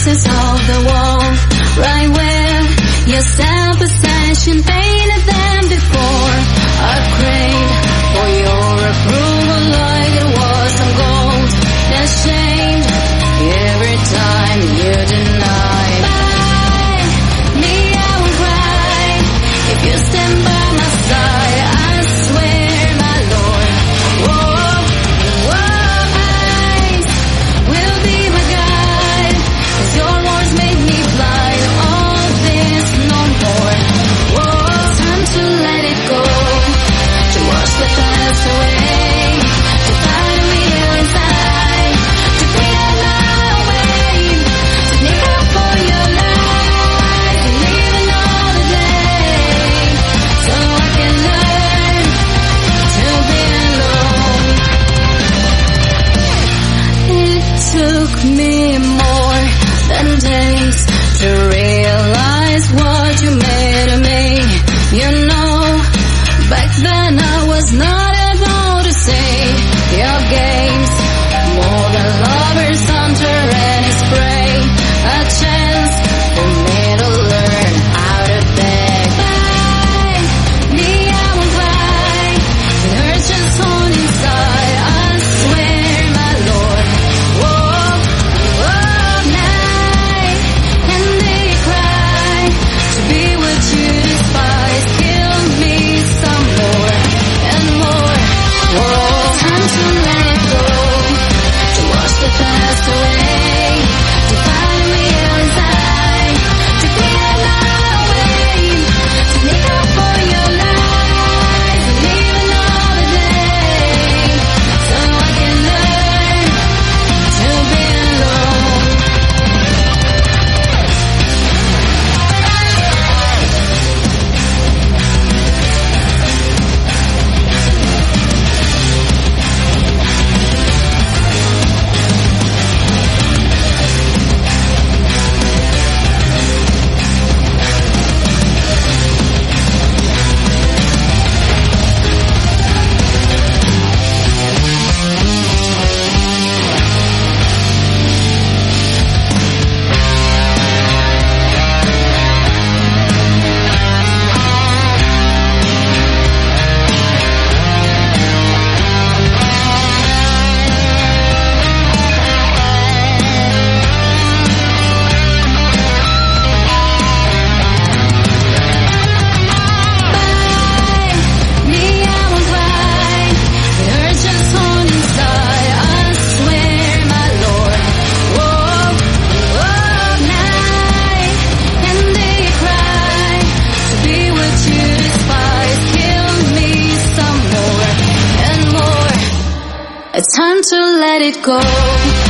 pieces of the wall, right where your self-possession painted them before. I prayed for your approval like it was some gold that shamed every time you denied. By me I will cry if you stand by my side. I swear, my Lord, eyes will be my guide, 'cause your words made me blind. All this no more. Time to let it go, to wash the past away, to find a real inside, to feel my way, to sneak up for your lies, and live another day, so I can learn to be alone. It took me more than days to realize what you made of me. You know, back then I was not able to say your games, more than lovers hunter and his prey. A chance for me to learn how to beg. By me I will cry, it hurts just on inside. I swear, my Lord, night and day cry to be what you despise. Kill me some more and more. Time to let it go, to wash the past away, to find a real inside, to feel my way, to sneak up for your lies, and live another day, so I can learn to be alone. It's time to let it go.